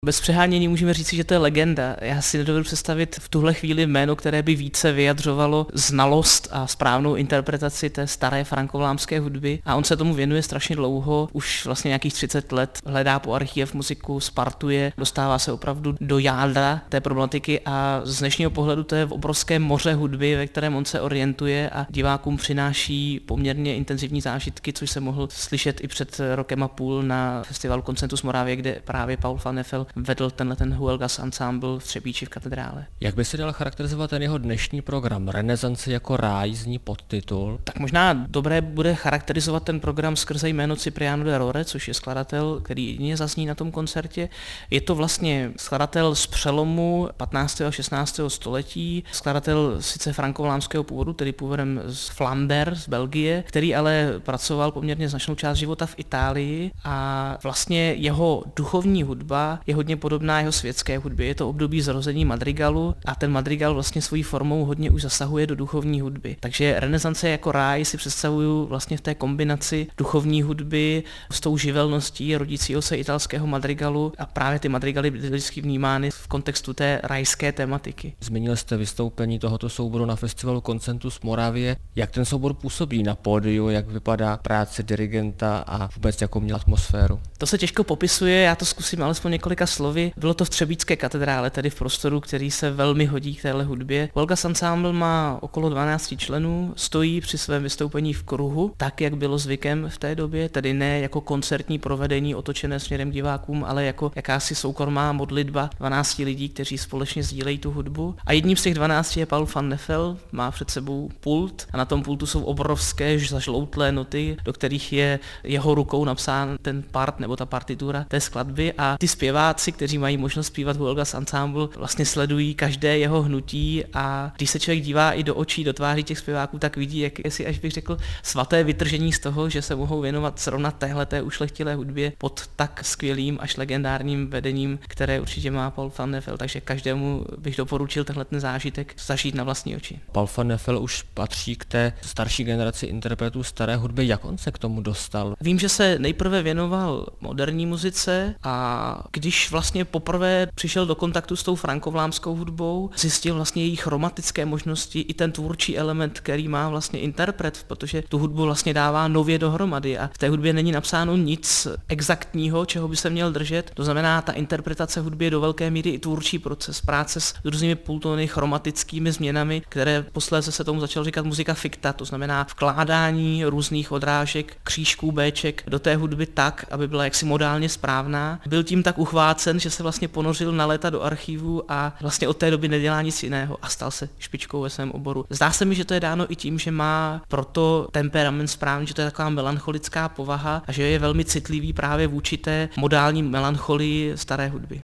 Bez přehánění můžeme říct, že to je legenda. Já si nedovedu představit v tuhle chvíli jméno, které by více vyjadřovalo znalost a správnou interpretaci té staré frankovolámské hudby. A on se tomu věnuje strašně dlouho, už vlastně nějakých 30 let, hledá po archiv muziku, spartuje, dostává se opravdu do jádra té problematiky a z dnešního pohledu to je obrovské moře hudby, ve kterém on se orientuje a divákům přináší poměrně intenzivní zážitky, což se mohl slyšet i před rokem a půl na festivalu Concentus Moravia, kde právě Paul van Neffel vedl ten Huelgas Ensemble v Třebíči v katedrále. Jak by se dal charakterizovat ten jeho dnešní program? Renesance jako ráj zní podtitul. Tak možná dobré bude charakterizovat ten program skrze jméno Cipriano de Rore, což je skladatel, který jedině zazní na tom koncertě. Je to vlastně skladatel z přelomu 15. a 16. století, skladatel sice frankovolámského původu, tedy původem z Flander, z Belgie, který ale pracoval poměrně značnou část života v Itálii a vlastně jeho duchovní hudba je hodně podobná jeho světské hudbě. Je to období zrození madrigalu a ten madrigal vlastně svojí formou hodně už zasahuje do duchovní hudby. Takže renesance jako ráj si představuju vlastně v té kombinaci duchovní hudby s tou živelností rodícího se italského madrigalu a právě ty madrigaly byly vždycky vnímány v kontextu té rajské tematiky. Zmínil jste vystoupení tohoto souboru na festivalu Concentus Moravie. Jak ten soubor působí na pódiu, jak vypadá práce dirigenta a vůbec jakou měl atmosféru? To se těžko popisuje, já to zkusím alespoň několika slovy. Bylo to v Třebíčské katedrále, tedy v prostoru, který se velmi hodí k téhle hudbě. Huelgas Ensemble má okolo 12 členů, stojí při svém vystoupení v kruhu, tak jak bylo zvykem v té době, tedy ne jako koncertní provedení otočené směrem k divákům, ale jako jakási soukromá modlitba 12 lidí, kteří společně sdílejí tu hudbu. A jedním z těch 12 je Paul van Neffel, má před sebou pult a na tom pultu jsou obrovské zažloutlé noty, do kterých je jeho rukou napsán ten part nebo ta partitura té skladby a ty zpěváci, kteří mají možnost zpívat Huelgas Ensemble, vlastně sledují každé jeho hnutí a když se člověk dívá i do očí, do tváří těch zpěváků, tak vidí, jak si, až bych řekl, svaté vytržení z toho, že se mohou věnovat zrovna téhleté ušlechtilé hudbě pod tak skvělým až legendárním vedením, které určitě má Paul van Neffel, takže každému bych doporučil tenhle ten zážitek zažít na vlastní oči. Paul van Neffel už patří k té starší generaci interpretů staré hudby, jak on se k tomu dostal? Vím, že se nejprve věnoval moderní muzice a když vlastně poprvé přišel do kontaktu s tou frankovolámskou hudbou, zjistil vlastně její chromatické možnosti i ten tvůrčí element, který má vlastně interpret, protože tu hudbu vlastně dává nově dohromady a v té hudbě není napsáno nic exaktního, čeho by se měl držet. To znamená, ta interpretace hudby je do velké míry i tvůrčí proces, práce s různými pultony, chromatickými změnami, které posléze se tomu začalo říkat muzika ficta, to znamená vkládání různých odrážek, křížků, béček do té hudby tak, aby byla jaksi modálně správná. Byl tím tak uchvácen, že se vlastně ponořil na léta do archivu a vlastně od té doby nedělá nic jiného a stal se špičkou ve svém oboru. Zdá se mi, že to je dáno i tím, že má proto temperament správný, že to je taková melancholická povaha a že je velmi citlivý právě vůči té modální melancholii staré hudby.